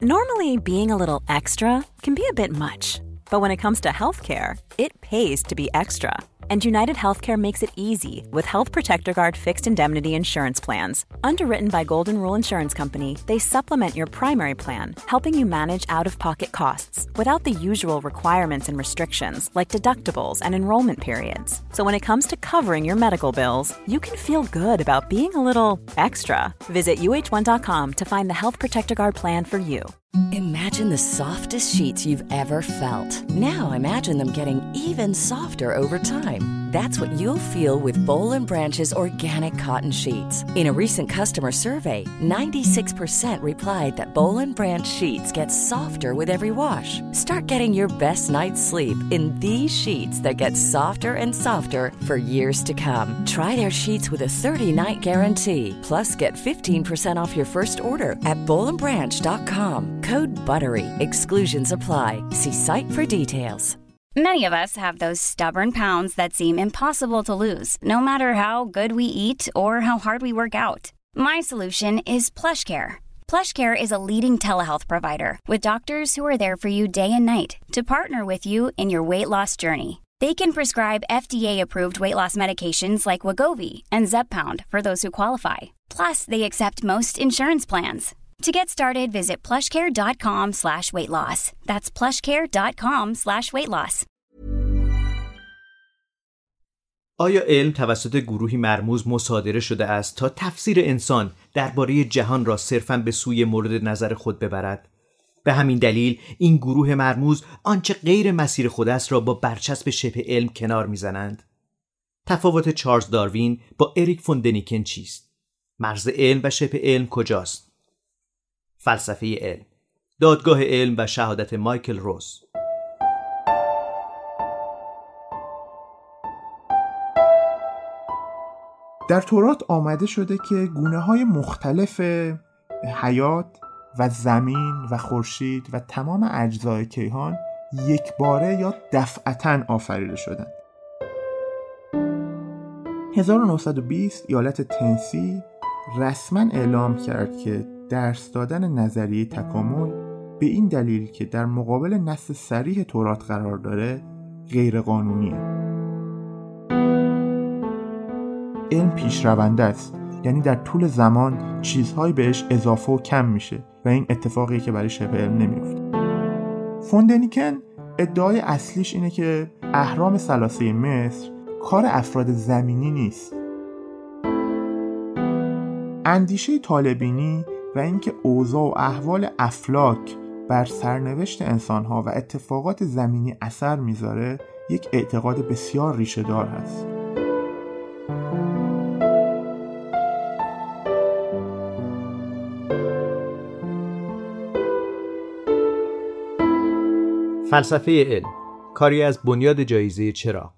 Normally, being a little extra can be a bit much, but when it comes to healthcare, it pays to be extra. And United Healthcare makes it easy with Health Protector Guard fixed indemnity insurance plans. Underwritten by Golden Rule Insurance Company, they supplement your primary plan, helping you manage out-of-pocket costs without the usual requirements and restrictions like deductibles and enrollment periods. So when it comes to covering your medical bills, you can feel good about being a little extra. Visit uh1.com to find the Health Protector Guard plan for you. Imagine the softest sheets you've ever felt. Now imagine them getting even softer over time. That's what you'll feel with Boll & Branch's organic cotton sheets. In a recent customer survey, 96% replied that Boll & Branch sheets get softer with every wash. Start getting your best night's sleep in these sheets that get softer and softer for years to come. Try their sheets with a 30-night guarantee. Plus, get 15% off your first order at bollandbranch.com. Code BUTTERY. Exclusions apply. See site for details. Many of us have those stubborn pounds that seem impossible to lose, no matter how good we eat or how hard we work out. My solution is PlushCare. PlushCare is a leading telehealth provider with doctors who are there for you day and night to partner with you in your weight loss journey. They can prescribe FDA-approved weight loss medications like Wegovy and Zepbound for those who qualify. Plus, they accept most insurance plans. To get started, visit plushcare.com/weightloss. That's plushcare.com/weightloss. آیا علم توسط گروهی مرموز مصادره شده است تا تفسیر انسان درباره جهان را صرفاً به سوی مورد نظر خود ببرد؟ به همین دلیل این گروه مرموز آنچه غیر مسیر خود است را با برچسب شبه علم کنار می‌زنند. تفاوت چارلز داروین با اریک فون دنیکن چیست؟ مرز علم و شبه علم کجاست؟ فلسفه علم، دادگاه علم و شهادت مایکل روز. در تورات آمده شده که گونه‌های مختلف حیات و زمین و خورشید و تمام اجزای کیهان یک باره یا دفعتاً آفریده شدند. 1920 ایالت تنسی رسما اعلام کرد که درس دادن نظریه تکامل به این دلیل که در مقابل نص صریح تورات قرار داره غیر قانونیه. علم پیشرونده است، یعنی در طول زمان چیزهایی بهش اضافه و کم میشه و این اتفاقیه که برای شبه علم نمیفته. فون دنیکن ادعای اصلیش اینه که اهرام ثلاثه مصر کار افراد زمینی نیست. اندیشه طالبینی و اینکه اوضاع و احوال افلاک بر سرنوشت انسانها و اتفاقات زمینی اثر میذاره یک اعتقاد بسیار ریشه دار هست. فلسفه علم، کاری از بنیاد جایزه چراغ.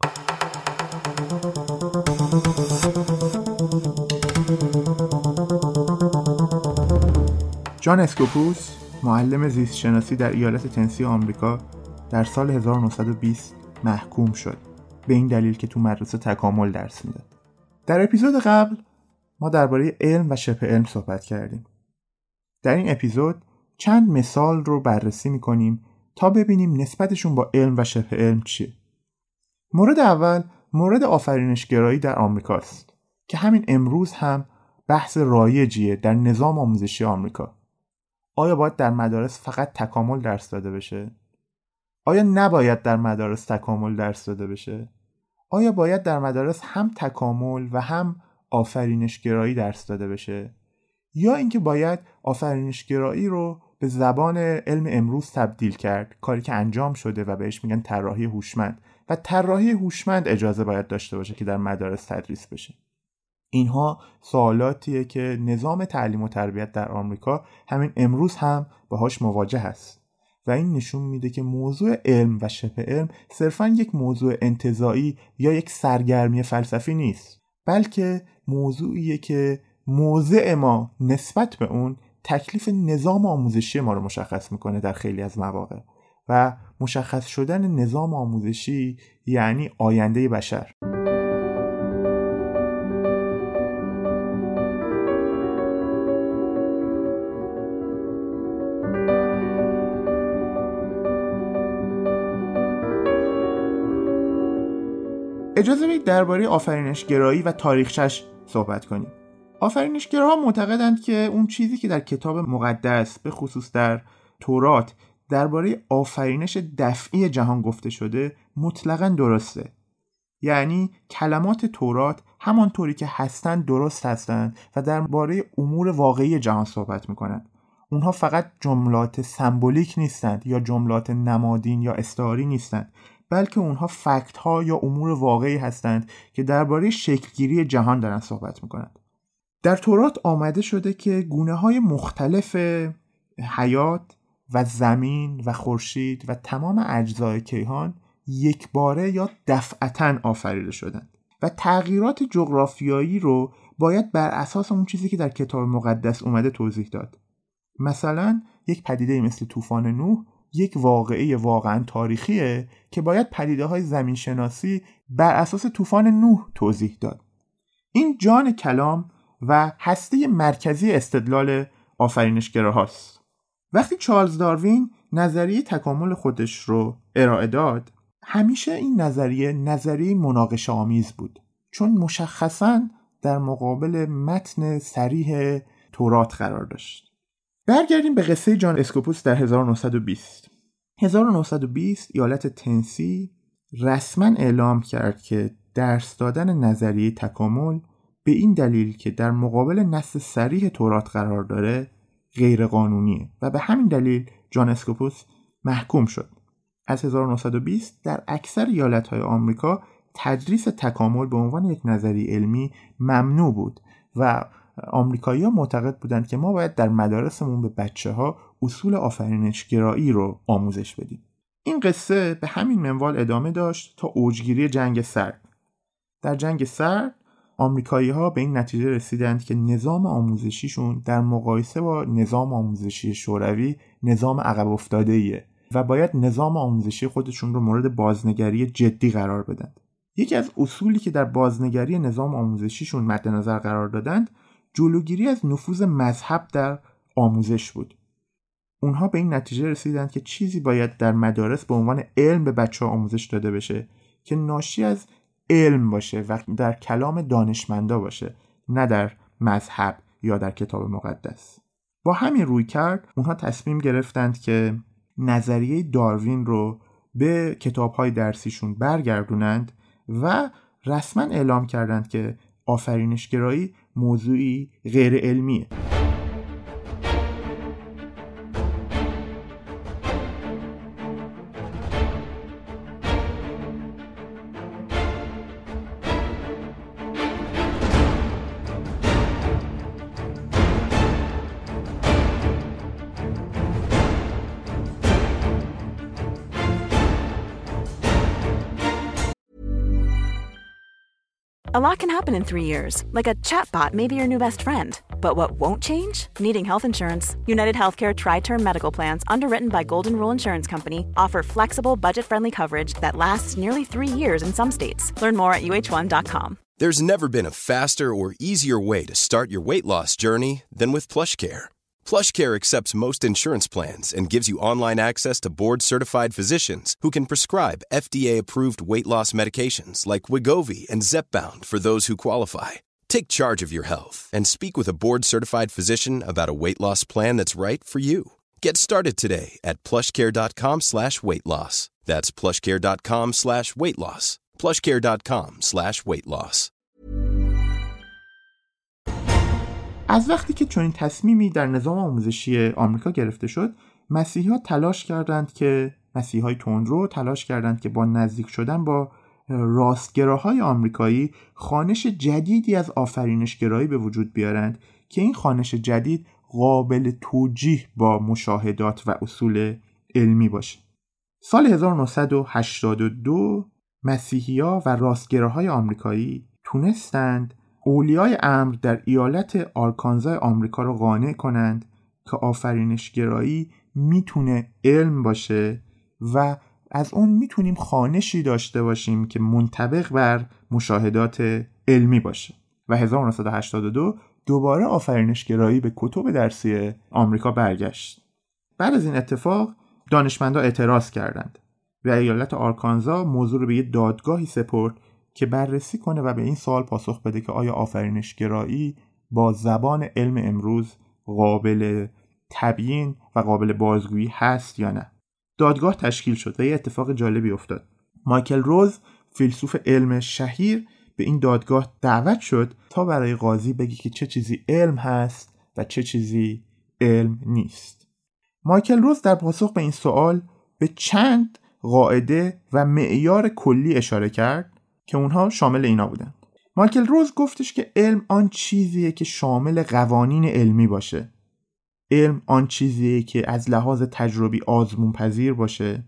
جان اسکوپوس، معلم زیست شناسی در ایالت تنسی آمریکا، در سال 1920 محکوم شد به این دلیل که تو مدرسه تکامل درس میداد. در اپیزود قبل ما درباره علم و شبه علم صحبت کردیم. در این اپیزود چند مثال رو بررسی میکنیم تا ببینیم نسبتشون با علم و شبه علم چیه. مورد اول مورد آفرینشگرایی در آمریکاست که همین امروز هم بحث رایجیه در نظام آموزشی آمریکا. آیا باید در مدارس فقط تکامل درس داده بشه؟ آیا نباید در مدارس تکامل درس داده بشه؟ آیا باید در مدارس هم تکامل و هم آفرینشگرایی درس داده بشه؟ یا اینکه باید آفرینشگرایی رو به زبان علم امروز تبدیل کرد، کاری که انجام شده و بهش میگن طراحی هوشمند، و طراحی هوشمند اجازه باید داشته باشه که در مدارس تدریس بشه. اینها سوالاتیه که نظام تعلیم و تربیت در آمریکا همین امروز هم باهاش مواجه است و این نشون میده که موضوع علم و شبه علم صرفاً یک موضوع انتزاعی یا یک سرگرمی فلسفی نیست، بلکه موضوعیه که موضع ما نسبت به اون تکلیف نظام آموزشی ما رو مشخص میکنه در خیلی از مواقع، و مشخص شدن نظام آموزشی یعنی آینده بشر. اجازه بدید درباره آفرینشگرایی و تاریخچه‌اش صحبت کنیم. آفرینشگراها معتقدند که اون چیزی که در کتاب مقدس به خصوص در تورات درباره آفرینش دفعی جهان گفته شده مطلقاً درسته. یعنی کلمات تورات همانطوری که هستند درست هستند و درباره امور واقعی جهان صحبت میکنند. اونها فقط جملات سمبولیک نیستند یا جملات نمادین یا استعاری نیستند، بلکه اونها فکت ها یا امور واقعی هستند که درباره شکلگیری جهان دارن صحبت میکنند. در تورات آمده شده که گونه‌های مختلف حیات و زمین و خورشید و تمام اجزای کیهان یک باره یا دفعتاً آفریده شدند و تغییرات جغرافیایی رو باید بر اساس اون چیزی که در کتاب مقدس اومده توضیح داد. مثلا یک پدیده مثل طوفان نوح یک واقعه واقعاً تاریخیه که باید پدیده‌های زمین شناسی بر اساس طوفان نوح توضیح داد. این جان کلام و هسته مرکزی استدلال آفرینشگراهاست. وقتی چارلز داروین نظریه تکامل خودش رو ارائه داد، همیشه این نظریه مناقشه آمیز بود، چون مشخصاً در مقابل متن صریح تورات قرار داشت. برگردیم به قصه جان اسکوپوس در 1920. 1920 ایالت تنسی رسما اعلام کرد که درس دادن نظریه تکامل به این دلیل که در مقابل نص صریح تورات قرار داره غیر قانونیه و به همین دلیل جان اسکوپوس محکوم شد. از 1920 در اکثر ایالت‌های آمریکا تدریس تکامل به عنوان یک نظریه علمی ممنوع بود و آمریکایی‌ها معتقد بودند که ما باید در مدارسمون به بچه‌ها اصول آفرینشگرایی رو آموزش بدیم. این قصه به همین منوال ادامه داشت تا اوجگیری جنگ سرد. در جنگ سرد آمریکایی‌ها به این نتیجه رسیدند که نظام آموزشیشون در مقایسه با نظام آموزشی شوروی نظام عقب افتاده‌ایه و باید نظام آموزشی خودشون رو مورد بازنگری جدی قرار بدن. یکی از اصولی که در بازنگری نظام آموزشیشون مد نظر قرار دادند جلوگیری از نفوذ مذهب در آموزش بود. اونها به این نتیجه رسیدند که چیزی باید در مدارس به عنوان علم به بچه‌ها آموزش داده بشه که ناشی از علم باشه و در کلام دانشمندا باشه، نه در مذهب یا در کتاب مقدس. با همین رویکرد اونها تصمیم گرفتند که نظریه داروین رو به کتاب‌های درسیشون برگردونند و رسما اعلام کردند که آفرینشگرایی موضوعی غیر علمیه. A lot can happen in 3 years, like a chatbot may be your new best friend. But what won't change? Needing health insurance. United Healthcare Tri-Term Medical Plans, underwritten by Golden Rule Insurance Company, offer flexible, budget-friendly coverage that lasts nearly 3 years in some states. Learn more at uh1.com. There's never been a faster or easier way to start your weight loss journey than with PlushCare. PlushCare accepts most insurance plans and gives you online access to board-certified physicians who can prescribe FDA-approved weight loss medications like Wegovy and Zepbound for those who qualify. Take charge of your health and speak with a board-certified physician about a weight loss plan that's right for you. Get started today at plushcare.com/weightloss. That's plushcare.com/weightloss. plushcare.com/weightloss. از وقتی که چنین تصمیمی در نظام آموزشی آمریکا گرفته شد، مسیحی‌ها مسیحی‌های تندرو تلاش کردند که با نزدیک شدن با راستگراهای آمریکایی خوانش جدیدی از آفرینشگرایی به وجود بیارند که این خوانش جدید قابل توجیه با مشاهدات و اصول علمی باشه. سال 1982 مسیحی‌ها و راستگراهای آمریکایی تونستند اولیای امر در ایالت آرکانزای آمریکا رو قانع کنند که آفرینشگرایی میتونه علم باشه و از اون میتونیم خوانشی داشته باشیم که منطبق بر مشاهدات علمی باشه. و 1982 دوباره آفرینشگرایی به کتب درسی آمریکا برگشت. بعد از این اتفاق دانشمندان اعتراض کردند و ایالت آرکانزا موضوع رو به یه دادگاهی سپرد که بررسی کنه و به این سوال پاسخ بده که آیا آفرینشگرایی با زبان علم امروز قابل تبیین و قابل بازگویی هست یا نه. دادگاه تشکیل شد و یه اتفاق جالبی افتاد. مایکل روز، فیلسوف علم شهیر، به این دادگاه دعوت شد تا برای قاضی بگه که چه چیزی علم هست و چه چیزی علم نیست. مایکل روز در پاسخ به این سوال به چند قاعده و معیار کلی اشاره کرد که اونها شامل اینا بودن. مایکل روز گفتش که علم آن چیزیه که شامل قوانین علمی باشه. علم آن چیزیه که از لحاظ تجربی آزمون پذیر باشه.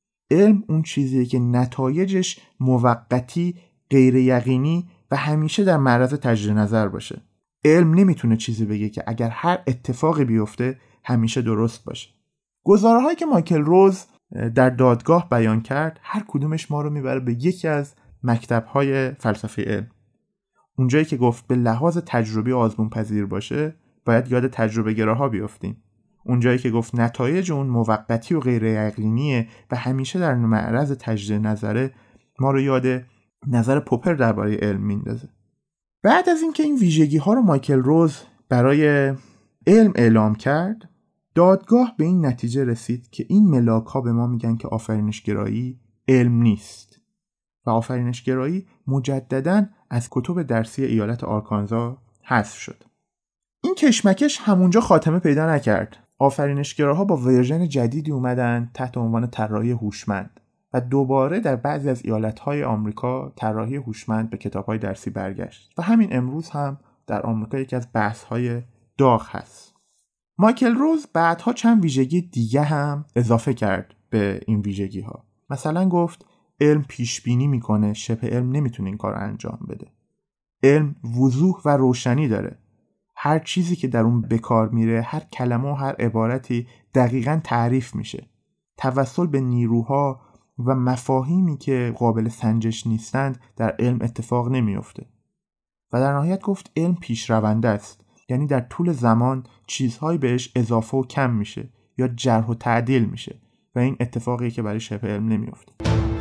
علم اون چیزیه که نتایجش موقتی، غیر یقینی و همیشه در معرض تجدید نظر باشه. علم نمیتونه چیزی بگه که اگر هر اتفاقی بیفته همیشه درست باشه. گزاره‌هایی که مایکل روز در دادگاه بیان کرد هر کدومش ما رو میبره به یکی از مکتب‌های فلسفه علم. اونجایی که گفت به لحاظ تجربی آزمون پذیر باشه باید یاد تجربه گراها بیافتیم. اونجایی که گفت نتایج اون موقتی و غیر یقینیه و همیشه در معرض تجدید نظره ما رو یاد نظر پوپر درباره علم میندازه. بعد از اینکه این ویژگی ها رو مایکل روز برای علم اعلام کرد، دادگاه به این نتیجه رسید که این ملاک ها به ما میگن که آفرینشگرایی علم نیست و آفرینشگرایی مجدداً از کتب درسی ایالت آرکانزا حذف شد. این کشمکش همونجا خاتمه پیدا نکرد. آفرینشگراها با ورژن جدیدی اومدن تحت عنوان طراحی هوشمند و دوباره در بعضی از ایالت‌های آمریکا طراحی هوشمند به کتاب‌های درسی برگشت و همین امروز هم در آمریکا یکی از بحث‌های داغ هست. مایکل روز بعدها چند ویژگی دیگه هم اضافه کرد به این ویژگی‌ها. مثلا گفت علم پیشبینی میکنه، شبه علم نمیتونه این کار انجام بده. علم وضوح و روشنی داره. هر چیزی که در اون به کار میره، هر کلمه و هر عبارتی دقیقاً تعریف میشه. توسل به نیروها و مفاهیمی که قابل سنجش نیستند در علم اتفاق نمیفته. و در نهایت گفت علم پیشرونده است. یعنی در طول زمان چیزهایی بهش اضافه و کم میشه یا جرح و تعدیل میشه و این اتفاقی که برای شبه علم نمیفته.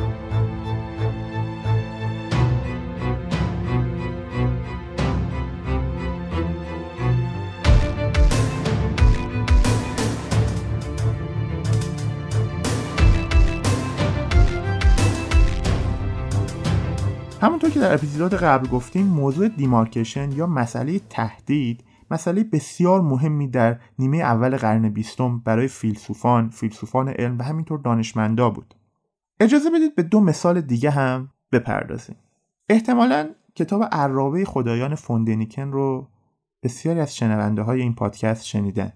همونطور که در اپیزود قبل گفتیم، موضوع دیمارکیشن یا مسئله تهدید مسئله بسیار مهمی در نیمه اول قرن 20 برای فیلسوفان علم و همینطور دانشمندا بود. اجازه بدید به 2 مثال دیگه هم بپردازیم. احتمالاً کتاب عرابه خدایان فوندنیکن رو بسیاری از شنونده های این پادکست شنیدن.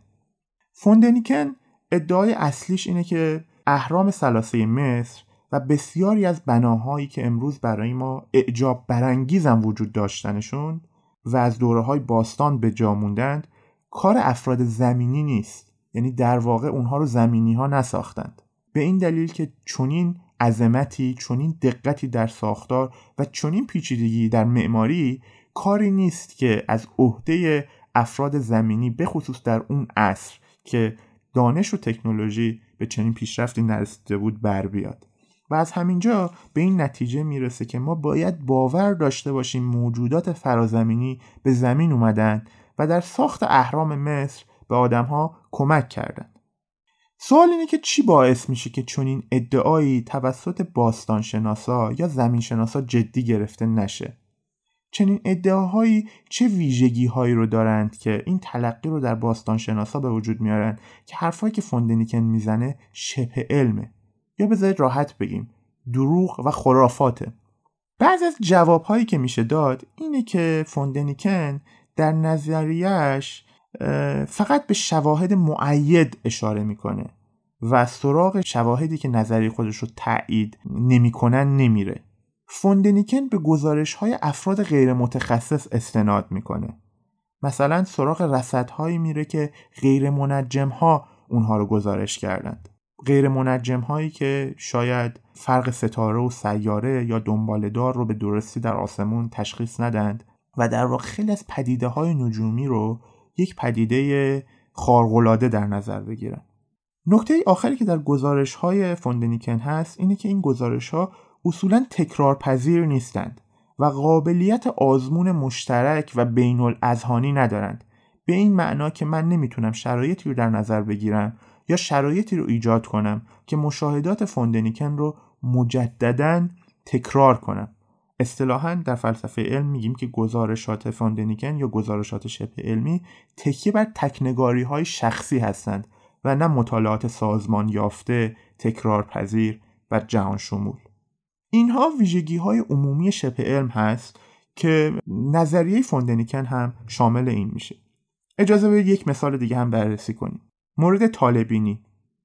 فوندنیکن ادعای اصلیش اینه که اهرام ثلاثه مصر و بسیاری از بناهایی که امروز برای ما اعجاب برانگیز هم وجود داشتنشون و از دوره‌های باستان به جا موندند کار افراد زمینی نیست. یعنی در واقع اونها رو زمینی‌ها نساختند. به این دلیل که چنین عظمتی، چنین دقتی در ساختار و چنین پیچیدگی در معماری کاری نیست که از عهده افراد زمینی به خصوص در اون عصر که دانش و تکنولوژی به چنین پیشرفتی نرسیده بود بر بیاد. و از همینجا به این نتیجه میرسه که ما باید باور داشته باشیم موجودات فرازمینی به زمین اومدن و در ساخت اهرام مصر به آدم‌ها کمک کردن. سوال اینه که چی باعث میشه که چنین ادعایی توسط باستانشناسا یا زمینشناسا جدی گرفته نشه؟ چنین ادعاهایی چه ویژگی‌هایی رو دارند که این تلقی رو در باستانشناسا به وجود میارن که حرفایی که فوندنیکن میزنه شبه علمه یا بذارید راحت بگیم دروغ و خرافاته؟ بعضی از جوابهایی که میشه داد اینه که فوندنیکن در نظریه‌اش فقط به شواهد مؤید اشاره میکنه و سراغ شواهدی که نظریه خودش رو تایید نمیکنن نمیره. فوندنیکن به گزارش‌های افراد غیر متخصص استناد میکنه. مثلا سراغ رصدهایی میره که غیر منجم‌ها اونها رو گزارش کردند. غیر منجم هایی که شاید فرق ستاره و سیاره یا دنباله‌دار رو به درستی در آسمون تشخیص ندند و در واقع خیلی از پدیده های نجومی رو یک پدیده خارق‌العاده در نظر بگیرن. نکته آخری که در گزارش های فوندنیکن هست اینه که این گزارش ها اصولاً تکرارپذیر نیستند و قابلیت آزمون مشترک و بین الاذهانی ندارند، به این معنا که من نمیتونم شرایطی رو در نظر بگیرم یا شرایطی رو ایجاد کنم که مشاهدات فوندنیکن رو مجدداً تکرار کنم. اصطلاحاً در فلسفه علم میگیم که گزارشات فوندنیکن یا گزارشات شبه علمی تکیه بر تکنگاری‌های شخصی هستند و نه مطالعات سازمان یافته، تکرار پذیر و جهان شمول. اینها ویژگی‌های عمومی شبه علم هست که نظریه فوندنیکن هم شامل این میشه. اجازه بدید یک مثال دیگه هم بررسی کنیم. مورد طالع‌بینی.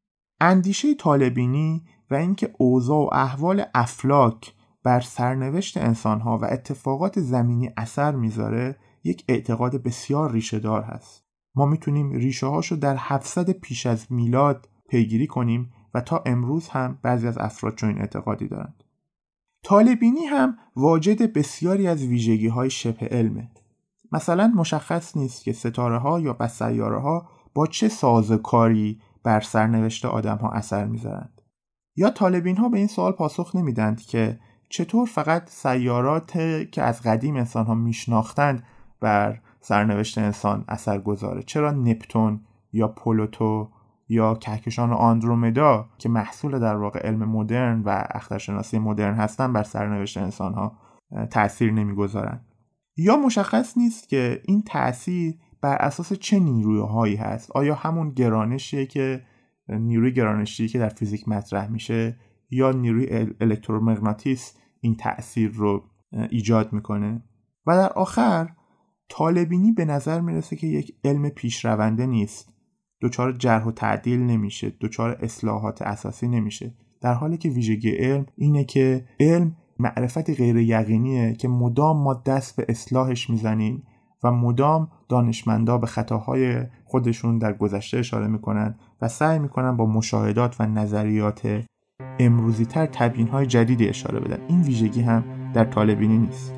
اندیشه طالع‌بینی و اینکه اوضاع و احوال افلاک بر سرنوشت انسان‌ها و اتفاقات زمینی اثر میذاره یک اعتقاد بسیار ریشه‌دار هست. ما میتونیم ریشه‌هاشو در 700 پیش از میلاد پیگیری کنیم و تا امروز هم بعضی از افراد چنین اعتقادی دارند. طالع‌بینی هم واجد بسیاری از ویژگی‌های شبه علمه. مثلا مشخص نیست که ستاره‌ها یا بس سیاره‌ها با چه سازوکاری بر سرنوشت آدم‌ها اثر می‌ذارند. یا طالبین‌ها به این سوال پاسخ نمیدند که چطور فقط سیارات که از قدیم انسان‌ها میشناختند بر سرنوشت انسان اثر گذاره. چرا نپتون یا پلوتو یا کهکشان آندرومدا که محصول در واقع علم مدرن و اخترشناسی مدرن هستن بر سرنوشت انسان‌ها تأثیر نمی‌گذارند. یا مشخص نیست که این تأثیر بر اساس چه نیروی‌هایی هست. آیا همون گرانشیه که نیروی گرانشی که در فیزیک مطرح میشه یا نیروی الکترومغناطیس این تأثیر رو ایجاد میکنه؟ و در آخر طالع‌بینی به نظر میرسه که یک علم پیشرونده نیست، دچار جرح و تعدیل نمیشه، دچار اصلاحات اساسی نمیشه، در حالی که ویژگی علم اینه که علم معرفت غیر یقینیه که مدام ما دست به اصلاحش میزنیم و مدام دانشمندا به خطاهای خودشون در گذشته اشاره میکنن و سعی میکنن با مشاهدات و نظریات امروزی تر تبیین‌های جدیدی اشاره بدن. این ویژگی هم در طالع‌بینی نیست.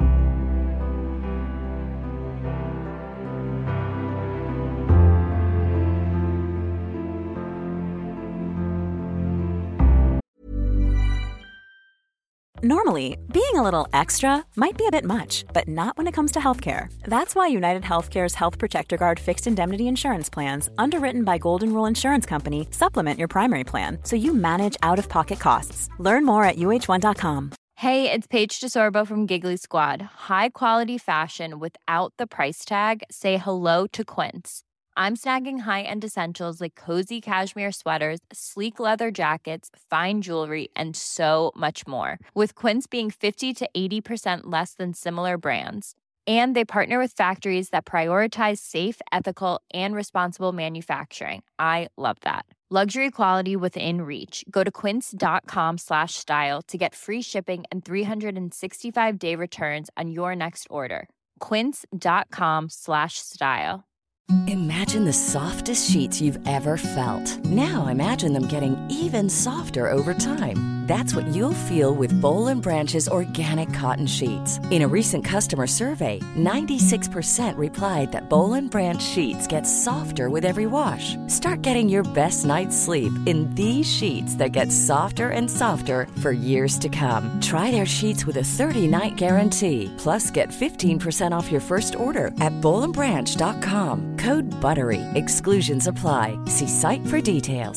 Normally, being a little extra might be a bit much, but not when it comes to healthcare. That's why United Healthcare's Health Protector Guard fixed indemnity insurance plans, underwritten by Golden Rule Insurance Company, supplement your primary plan so you manage out-of-pocket costs. Learn more at uh1.com. Hey, it's Paige DeSorbo from Giggly Squad. High quality fashion without the price tag. Say hello to Quince. I'm snagging high-end essentials like cozy cashmere sweaters, sleek leather jackets, fine jewelry, and so much more. With Quince being 50 to 80% less than similar brands. And they partner with factories that prioritize safe, ethical, and responsible manufacturing. I love that. Luxury quality within reach. Go to quince.com/style to get free shipping and 365-day returns on your next order. Quince.com/style. Imagine the softest sheets you've ever felt. Now imagine them getting even softer over time. That's what you'll feel with Boll & Branch's organic cotton sheets. In a recent customer survey, 96% replied that Boll & Branch sheets get softer with every wash. Start getting your best night's sleep in these sheets that get softer and softer for years to come. Try their sheets with a 30-night guarantee. Plus, get 15% off your first order at bollandbranch.com. Code BUTTERY. Exclusions apply. See site for details.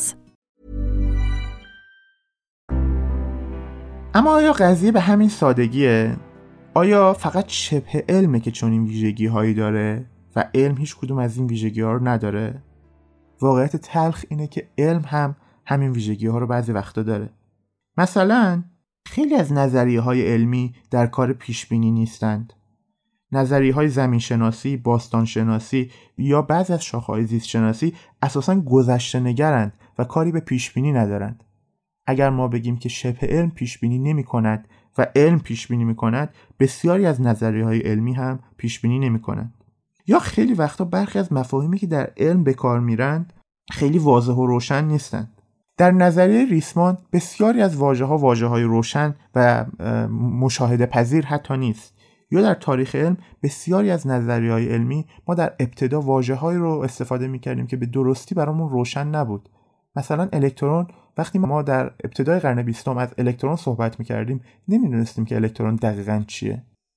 اما آیا قضیه به همین سادگیه؟ آیا فقط شبه علمه که چنین ویژگی هایی داره و علم هیچ کدوم از این ویژگی ها رو نداره؟ واقعیت تلخ اینه که علم هم همین ویژگی ها رو بعضی وقتا داره. مثلا خیلی از نظریه های علمی در کار پیش بینی نیستند. نظریه های زمین شناسی، باستان شناسی یا بعضی از شاخه‌های زیست شناسی اساساً گذشته نگرند و کاری به پیش بینی ندارند. اگر ما بگیم که شبه علم پیش بینی نمی کند و علم پیش بینی می کند، بسیاری از نظریه های علمی هم پیش بینی نمی کنند. یا خیلی وقتا برخی از مفاهیمی که در علم به کار میرند خیلی واضح و روشن نیستند. در نظریه ریسمان بسیاری از واژه‌های روشن و مشاهده پذیر حتی نیست. یا در تاریخ علم بسیاری از نظریه‌های علمی ما در ابتدا واژه‌هایی رو استفاده می‌کردیم که به درستی برامون روشن نبود. مثلا الکترون، وقتی ما در ابتدای قرن 20 از الکترون صحبت می‌کردیم نمی‌دونستیم که الکترون دقیقاً چیه.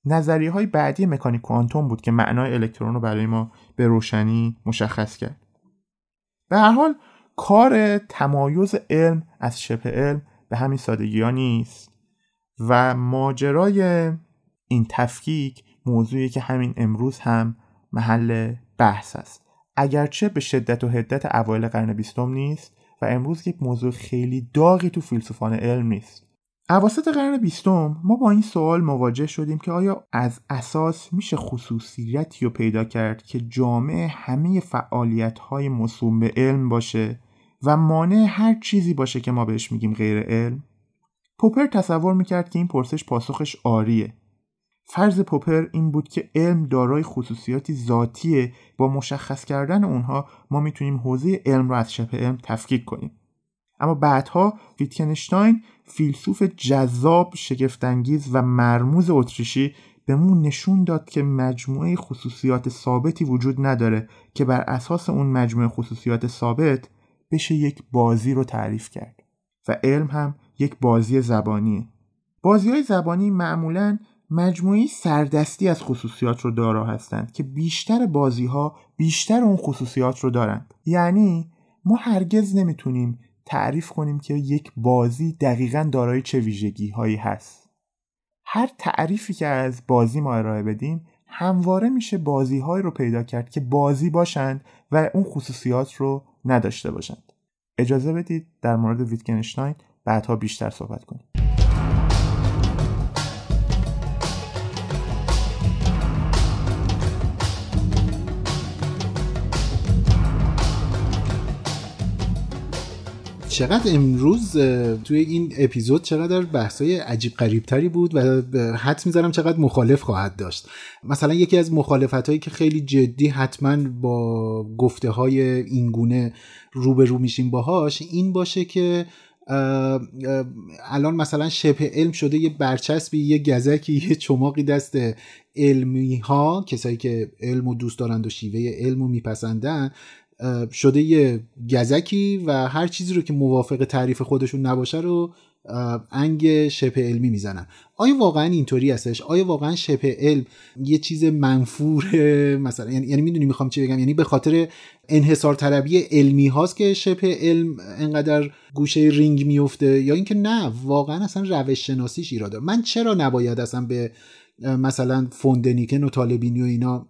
نظریه‌های بعدی مکانیک کوانتوم بود که معنای الکترون رو برای ما به روشنی مشخص کرد. به هر حال کار تمایز علم از شبه علم به همین سادگی ها نیست و ماجرای این تفکیک موضوعی که همین امروز هم محل بحث است، اگرچه به شدت و حدت اوایل قرن 20 نیست و امروز یک موضوع خیلی داغی تو فیلسوفان علم نیست. اواسط قرن 20 ما با این سوال مواجه شدیم که آیا از اساس میشه خصوصیتی رو پیدا کرد که جامع همه فعالیت‌های موسوم به علم باشه و مانع هر چیزی باشه که ما بهش میگیم غیر علم؟ پوپر تصور میکرد که این پرسش پاسخش آریه. فرض پوپر این بود که علم دارای خصوصیاتی ذاتیه، با مشخص کردن اونها ما میتونیم حوزه علم رو از شبه علم تفکیک کنیم. اما بعدها ویتکنشتاین، فیلسوف جذاب، شگفت‌انگیز و مرموز اتریشی، بهمون نشون داد که مجموعه خصوصیات ثابتی وجود نداره که بر اساس اون مجموعه خصوصیات ثابت بشه یک بازی رو تعریف کرد و علم هم یک بازی زبانیه. بازی‌های زبانی معمولاً مجموعی سردستی از خصوصیات رو دارا هستند که بیشتر بازی‌ها بیشتر اون خصوصیات رو دارند. یعنی ما هرگز نمیتونیم تعریف کنیم که یک بازی دقیقاً دارای چه ویژگی‌هایی هست. هر تعریفی که از بازی ما ارائه بدیم همواره میشه بازی‌هایی رو پیدا کرد که بازی باشند و اون خصوصیات رو نداشته باشند. اجازه بدید در مورد ویتکنشتاین بعدها بیشتر صحبت کنیم. چقدر امروز توی این اپیزود چقدر بحثای عجیب غریب تری بود و حدس می‌ذارم چقدر مخالف خواهد داشت. مثلا یکی از مخالفتایی که خیلی جدی حتما با گفته‌های این گونه روبرو میشیم باهاش این باشه که الان مثلا شبه علم شده یه برچسبی، یه گزکی، یه چماقی دست علمی ها، کسایی که علمو دوست دارند و شیوه علمو میپسندن، شده یه گزکی و هر چیزی رو که موافق تعریف خودشون نباشه رو انگ شبه علمی میزنن. آیا واقعا اینطوری هستش؟ آیا واقعا شبه علم یه چیز منفوره مثلا؟ یعنی میدونی میخوام چی بگم؟ یعنی به خاطر انحصار طلبی علمی هاست که شبه علم انقدر گوشه رینگ میفته، یا اینکه نه واقعا اصلا روش شناسیش ایراده؟ من چرا نباید اصلا به مثلا فوندنیکن و طالبینی و اینا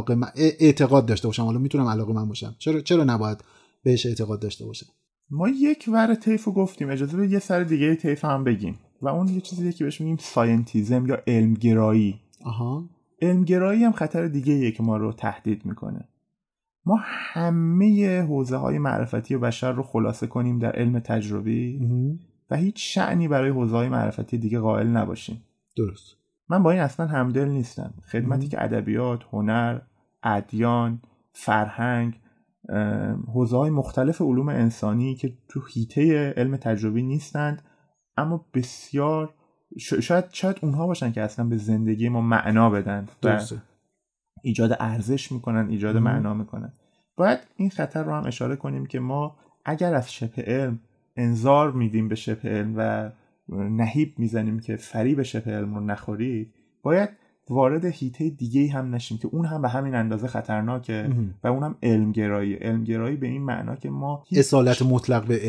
اعتقاد داشته باشم؟ حالا میتونم علاقه من باشم، چرا نباید بهش اعتقاد داشته باشم؟ ما یک ور طیفو گفتیم، اجازه بده یه سر دیگه طیف هم بگیم و اون یه چیزیه که بهش میگیم ساینتیزم یا علمگرایی. علمگرایی هم خطر دیگه‌ایه که ما رو تهدید میکنه. ما همه حوزه‌های معرفتی بشر رو خلاصه کنیم در علم تجربی و هیچ شأنی برای حوزه‌های معرفتی دیگه قائل نباشیم. درست. من با این اصلا همدل نیستم. خدمتی که ادبیات، هنر، ادیان، فرهنگ، حوزه‌های مختلف علوم انسانی که تو حیطه علم تجربی نیستند اما بسیار شاید اونها باشن که اصلا به زندگی ما معنا بدن و ایجاد ارزش میکنن، ایجاد معنا میکنن. باید این خطر رو هم اشاره کنیم که ما اگر از شبه علم انذار میدیم به شبه علم و نهیب میزنیم که فریب شبه علم رو نخورید، باید وارد حیطه دیگه‌ای هم نشیم که اون هم به همین اندازه خطرناکه و اونم علمگرایی به این معنا که ما اصالت مطلق به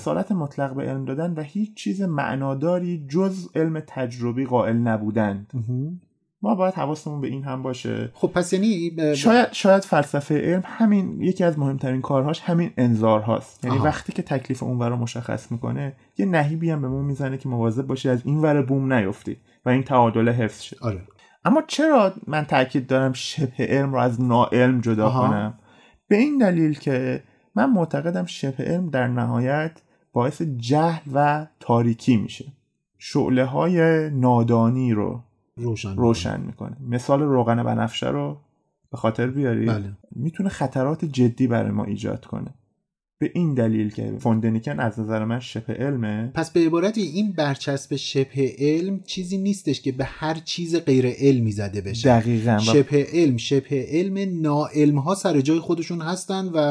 علم دادن و هیچ چیز معناداری جز علم تجربی قائل نبودن. ما باید حواسمون به این هم باشه. خب پس یعنی شاید فلسفه علم همین یکی از مهمترین کارهاش همین انذار هاست. یعنی وقتی که تکلیف اون ور رو مشخص میکنه یه نهیبی هم بهمون میزنه که مواظب باشی از این ور بوم نیفتی و این تعادل حفظ شه. آره. اما چرا من تاکید دارم شبه علم رو از ناعلم جدا کنم؟ به این دلیل که من معتقدم شبه علم در نهایت باعث جهل و تاریکی میشه. شعله‌های نادانی رو روشن میکنه. مثال روغن بنفشه رو به خاطر بیاری؟ بله. میتونه خطرات جدی برای ما ایجاد کنه. به این دلیل که فوندنیکن از نظر من شبه علمه. پس به عبارتی این برچسب شبه علم چیزی نیستش که به هر چیز غیر علمی زده بشه. دقیقاً. شبه علم ناعلم ها سر جای خودشون هستن و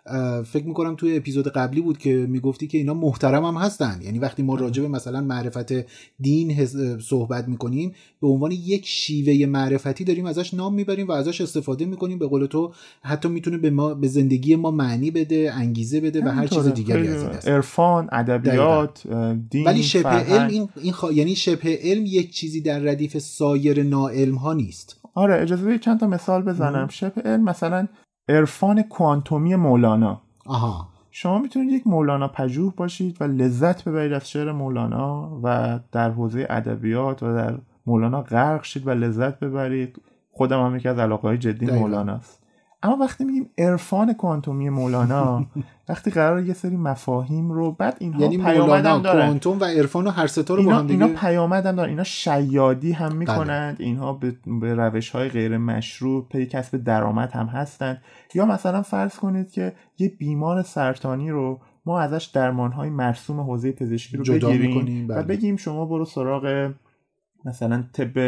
فکر میکنم توی اپیزود قبلی بود که میگفتی که اینا محترم هم هستن، یعنی وقتی ما راجع به مثلا معرفت دین صحبت میکنیم به عنوان یک شیوه معرفتی داریم ازش نام میبریم و ازش استفاده میکنیم، به قول تو حتی میتونه به زندگی ما معنی بده، انگیزه بده و هر چیز دیگری از این است. عرفان، ادبیات، دین، ولی شبه علم یعنی شبه علم یک چیزی در ردیف سایر ناعلم ها نیست. آره اجازه بدید چند تا مثال بزنم. شبه علم مثلا عرفان کوانتومی مولانا. شما میتونید یک مولانا پژوه باشید و لذت ببرید از شعر مولانا و در حوزه ادبیات و در مولانا غرق شید و لذت ببرید. خودم هم یکی از علاقه‌های جدی مولاناست. اما وقتی میگیم عرفان کوانتومی مولانا وقتی قرار یه سری مفاهیم رو بعد اینها یعنی مولانا کوانتوم و عرفان و هر سه تا رو با هم دیگه اینا پیامدن دارن، اینا شیادی هم میکنند، اینها به روش‌های غیر مشروع پی کسب درآمد هم هستند. یا مثلا فرض کنید که یه بیمار سرطانی رو ما ازش درمان‌های مرسوم حوزه پزشکی رو بگیریم و بگیم شما برو سراغ مثلا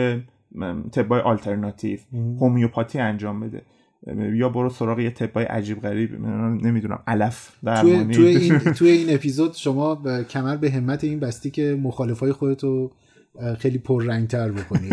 طبای آلترناتیو، هومیوپاتی انجام بده، یا برو سراغ یه طبای عجیب غریب نمیدونم علف درمانی. توی این اپیزود شما کمر به همت این بستی که مخالفای خودتو خیلی پررنگ‌تر بکنی.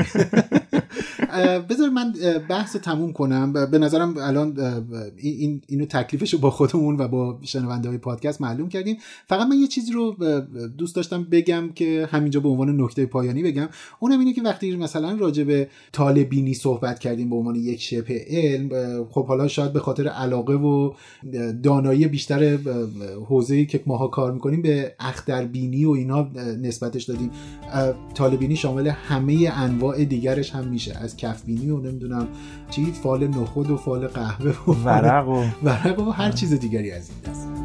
بذار من بحث رو تموم کنم. به نظرم الان اینو تکلیفشو با خودمون و با شنونده‌های پادکست معلوم کردیم. فقط من یه چیزی رو دوست داشتم بگم که همینجا به عنوان نکته پایانی بگم. اونم اینه که وقتی مثلا راجع به طالع‌بینی صحبت کردیم به عنوان یک شبه علم، خب حالا شاید به خاطر علاقه و دانایی بیشتر حوزه‌ای که ماها کار می‌کنیم به اختربینی و اینا نسبتش دادیم. طالع‌بینی شامل همه انواع دیگرش هم میشه، از کفبینی و نمیدونم چی، فال نخود و فال قهوه و ورق و هر چیز دیگری از این دست.